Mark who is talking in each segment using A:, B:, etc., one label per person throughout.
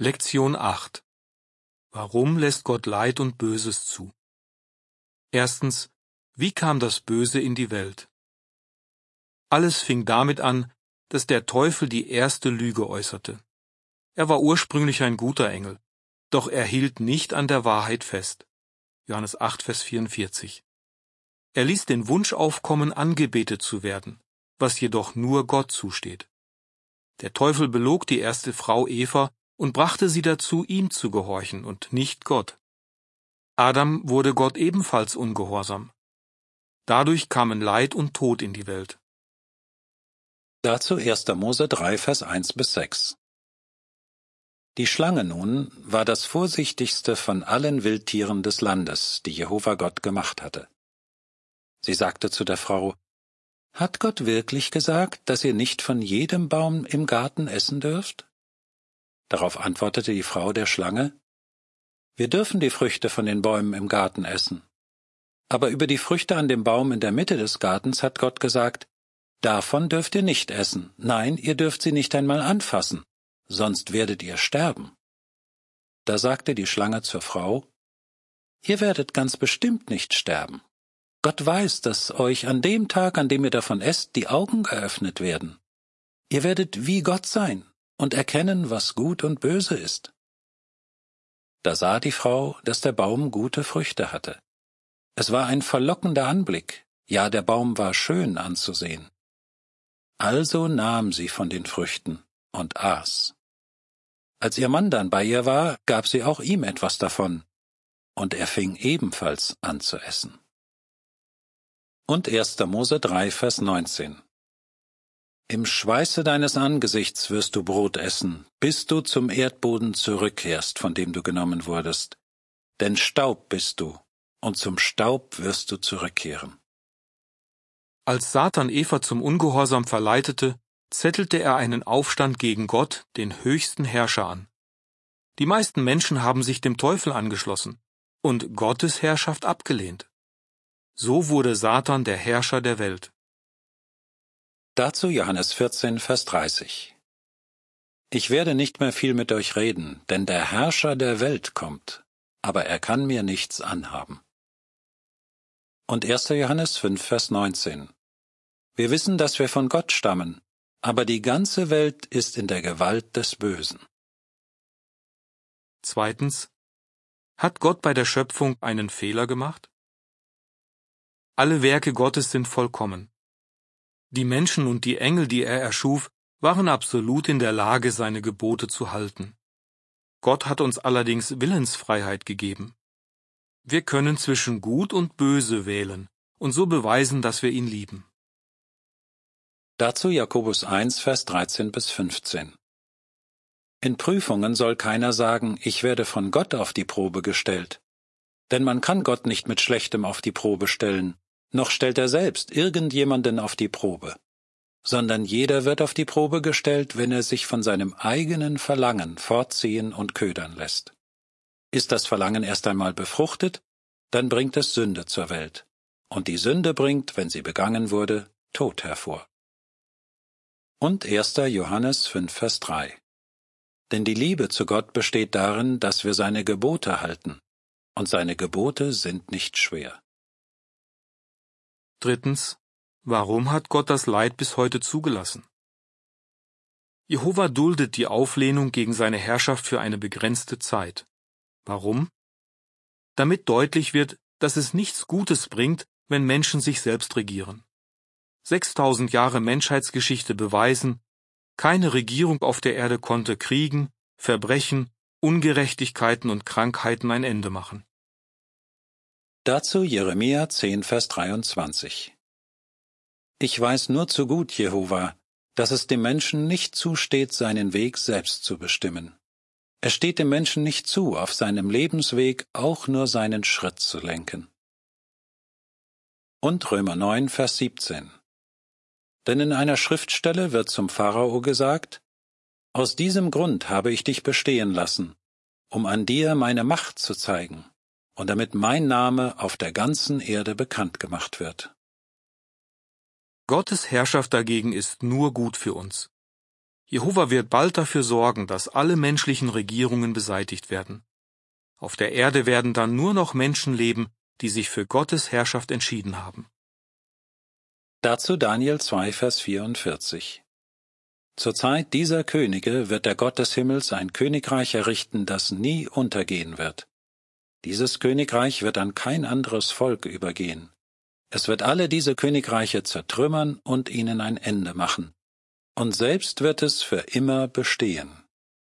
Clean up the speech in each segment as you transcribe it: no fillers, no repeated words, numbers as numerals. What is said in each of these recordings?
A: Lektion 8. Warum lässt Gott Leid und Böses zu? Erstens, wie kam das Böse in die Welt? Alles fing damit an, dass der Teufel die erste Lüge äußerte. Er war ursprünglich ein guter Engel, doch er hielt nicht an der Wahrheit fest. Johannes 8, Vers 44. Er ließ den Wunsch aufkommen, angebetet zu werden, was jedoch nur Gott zusteht. Der Teufel belog die erste Frau Eva und brachte sie dazu, ihm zu gehorchen und nicht Gott. Adam wurde Gott ebenfalls ungehorsam. Dadurch kamen Leid und Tod in die Welt.
B: Dazu 1. Mose 3, Vers 1-6. Die Schlange nun war das vorsichtigste von allen Wildtieren des Landes, die Jehova Gott gemacht hatte. Sie sagte zu der Frau: Hat Gott wirklich gesagt, dass ihr nicht von jedem Baum im Garten essen dürft? Darauf antwortete die Frau der Schlange: Wir dürfen die Früchte von den Bäumen im Garten essen. Aber über die Früchte an dem Baum in der Mitte des Gartens hat Gott gesagt: Davon dürft ihr nicht essen, nein, ihr dürft sie nicht einmal anfassen, sonst werdet ihr sterben. Da sagte die Schlange zur Frau: Ihr werdet ganz bestimmt nicht sterben. Gott weiß, dass euch an dem Tag, an dem ihr davon esst, die Augen geöffnet werden. Ihr werdet wie Gott sein und erkennen, was gut und böse ist. Da sah die Frau, dass der Baum gute Früchte hatte. Es war ein verlockender Anblick, ja, der Baum war schön anzusehen. Also nahm sie von den Früchten und aß. Als ihr Mann dann bei ihr war, gab sie auch ihm etwas davon, und er fing ebenfalls an zu essen. Und 1. Mose 3, Vers 19. Im Schweiße deines Angesichts wirst du Brot essen, bis du zum Erdboden zurückkehrst, von dem du genommen wurdest. Denn Staub bist du, und zum Staub wirst du zurückkehren.
A: Als Satan Eva zum Ungehorsam verleitete, zettelte er einen Aufstand gegen Gott, den höchsten Herrscher, an. Die meisten Menschen haben sich dem Teufel angeschlossen und Gottes Herrschaft abgelehnt. So wurde Satan der Herrscher der Welt.
B: Dazu Johannes 14, Vers 30. Ich werde nicht mehr viel mit euch reden, denn der Herrscher der Welt kommt, aber er kann mir nichts anhaben. Und 1. Johannes 5, Vers 19. Wir wissen, dass wir von Gott stammen, aber die ganze Welt ist in der Gewalt des Bösen.
A: Zweitens, hat Gott bei der Schöpfung einen Fehler gemacht? Alle Werke Gottes sind vollkommen. Die Menschen und die Engel, die er erschuf, waren absolut in der Lage, seine Gebote zu halten. Gott hat uns allerdings Willensfreiheit gegeben. Wir können zwischen Gut und Böse wählen und so beweisen, dass wir ihn lieben.
B: Dazu Jakobus 1, Vers 13-15. In Prüfungen soll keiner sagen, ich werde von Gott auf die Probe gestellt. Denn man kann Gott nicht mit Schlechtem auf die Probe stellen, noch stellt er selbst irgendjemanden auf die Probe. Sondern jeder wird auf die Probe gestellt, wenn er sich von seinem eigenen Verlangen fortziehen und ködern lässt. Ist das Verlangen erst einmal befruchtet, dann bringt es Sünde zur Welt. Und die Sünde bringt, wenn sie begangen wurde, Tod hervor. Und 1. Johannes 5, Vers 3. Denn die Liebe zu Gott besteht darin, dass wir seine Gebote halten, und seine Gebote sind nicht schwer.
A: Drittens, warum hat Gott das Leid bis heute zugelassen? Jehova duldet die Auflehnung gegen seine Herrschaft für eine begrenzte Zeit. Warum? Damit deutlich wird, dass es nichts Gutes bringt, wenn Menschen sich selbst regieren. 6000 Jahre Menschheitsgeschichte beweisen, keine Regierung auf der Erde konnte Kriegen, Verbrechen, Ungerechtigkeiten und Krankheiten ein Ende machen.
B: Dazu Jeremia 10, Vers 23. Ich weiß nur zu gut, Jehova, dass es dem Menschen nicht zusteht, seinen Weg selbst zu bestimmen. Es steht dem Menschen nicht zu, auf seinem Lebensweg auch nur seinen Schritt zu lenken. Und Römer 9, Vers 17. Denn in einer Schriftstelle wird zum Pharao gesagt: Aus diesem Grund habe ich dich bestehen lassen, um an dir meine Macht zu zeigen, und damit mein Name auf der ganzen Erde bekannt gemacht wird.
A: Gottes Herrschaft dagegen ist nur gut für uns. Jehova wird bald dafür sorgen, dass alle menschlichen Regierungen beseitigt werden. Auf der Erde werden dann nur noch Menschen leben, die sich für Gottes Herrschaft entschieden haben.
B: Dazu Daniel 2, Vers 44. Zur Zeit dieser Könige wird der Gott des Himmels ein Königreich errichten, das nie untergehen wird. Dieses Königreich wird an kein anderes Volk übergehen. Es wird alle diese Königreiche zertrümmern und ihnen ein Ende machen. Und selbst wird es für immer bestehen.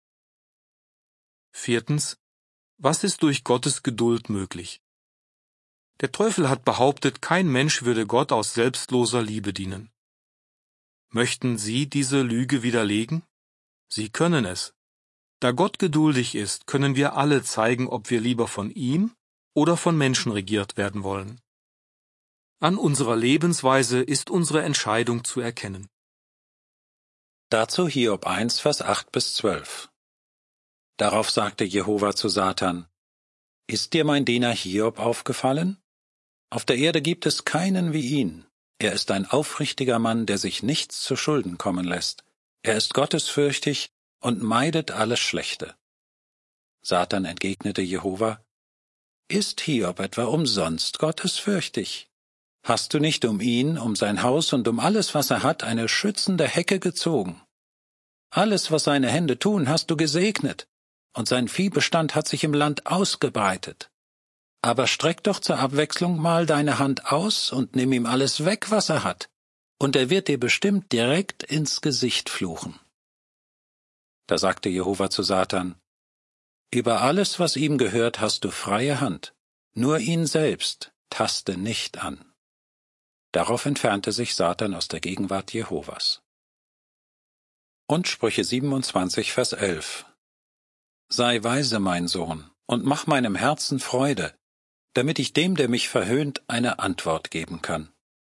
A: 4. Was ist durch Gottes Geduld möglich? Der Teufel hat behauptet, kein Mensch würde Gott aus selbstloser Liebe dienen. Möchten Sie diese Lüge widerlegen? Sie können es. Da Gott geduldig ist, können wir alle zeigen, ob wir lieber von ihm oder von Menschen regiert werden wollen. An unserer Lebensweise ist unsere Entscheidung zu erkennen.
B: Dazu Hiob 1, Vers 8 bis 12. Darauf sagte Jehova zu Satan: Ist dir mein Diener Hiob aufgefallen? Auf der Erde gibt es keinen wie ihn. Er ist ein aufrichtiger Mann, der sich nichts zu Schulden kommen lässt. Er ist gottesfürchtig und meidet alles Schlechte. Satan entgegnete Jehova: Ist Hiob etwa umsonst gottesfürchtig? Hast du nicht um ihn, um sein Haus und um alles, was er hat, eine schützende Hecke gezogen? Alles, was seine Hände tun, hast du gesegnet, und sein Viehbestand hat sich im Land ausgebreitet. Aber streck doch zur Abwechslung mal deine Hand aus und nimm ihm alles weg, was er hat, und er wird dir bestimmt direkt ins Gesicht fluchen. Da sagte Jehova zu Satan: Über alles, was ihm gehört, hast du freie Hand, nur ihn selbst taste nicht an. Darauf entfernte sich Satan aus der Gegenwart Jehovas. Und Sprüche 27, Vers 11. Sei weise, mein Sohn, und mach meinem Herzen Freude, damit ich dem, der mich verhöhnt, eine Antwort geben kann.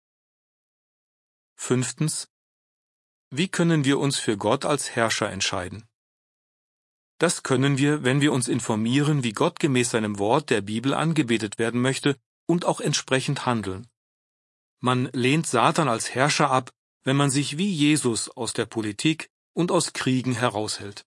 A: 5. Wie können wir uns für Gott als Herrscher entscheiden? Das können wir, wenn wir uns informieren, wie Gott gemäß seinem Wort der Bibel angebetet werden möchte und auch entsprechend handeln. Man lehnt Satan als Herrscher ab, wenn man sich wie Jesus aus der Politik und aus Kriegen heraushält.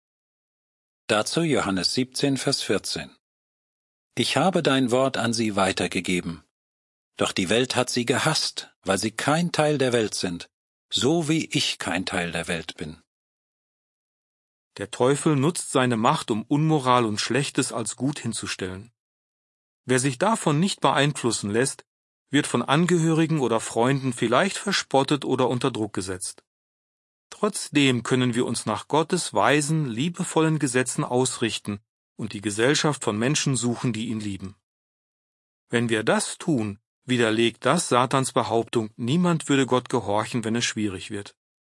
B: Dazu Johannes 17, Vers 14. Ich habe dein Wort an sie weitergegeben. Doch die Welt hat sie gehasst, weil sie kein Teil der Welt sind, so wie ich kein Teil der Welt bin.
A: Der Teufel nutzt seine Macht, um Unmoral und Schlechtes als gut hinzustellen. Wer sich davon nicht beeinflussen lässt, wird von Angehörigen oder Freunden vielleicht verspottet oder unter Druck gesetzt. Trotzdem können wir uns nach Gottes weisen, liebevollen Gesetzen ausrichten und die Gesellschaft von Menschen suchen, die ihn lieben. Wenn wir das tun, widerlegt das Satans Behauptung, niemand würde Gott gehorchen, wenn es schwierig wird.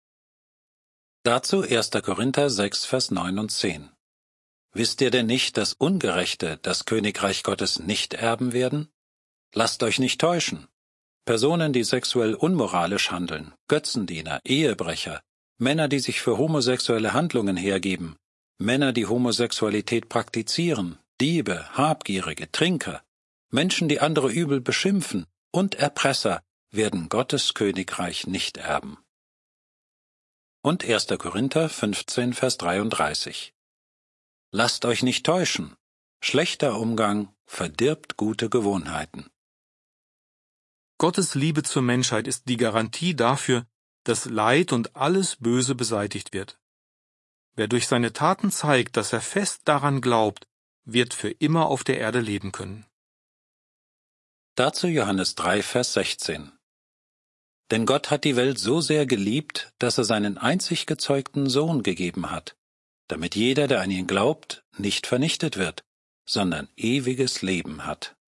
B: Dazu 1. Korinther 6, Vers 9 und 10. Wisst ihr denn nicht, dass Ungerechte das Königreich Gottes nicht erben werden? Lasst euch nicht täuschen. Personen, die sexuell unmoralisch handeln, Götzendiener, Ehebrecher, Männer, die sich für homosexuelle Handlungen hergeben, Männer, die Homosexualität praktizieren, Diebe, Habgierige, Trinker, Menschen, die andere übel beschimpfen und Erpresser, werden Gottes Königreich nicht erben. Und 1. Korinther 15, Vers 33. Lasst euch nicht täuschen. Schlechter Umgang verdirbt gute Gewohnheiten.
A: Gottes Liebe zur Menschheit ist die Garantie dafür, dass Leid und alles Böse beseitigt wird. Wer durch seine Taten zeigt, dass er fest daran glaubt, wird für immer auf der Erde leben können.
B: Dazu Johannes 3, Vers 16. Denn Gott hat die Welt so sehr geliebt, dass er seinen einzig gezeugten Sohn gegeben hat, damit jeder, der an ihn glaubt, nicht vernichtet wird, sondern ewiges Leben hat.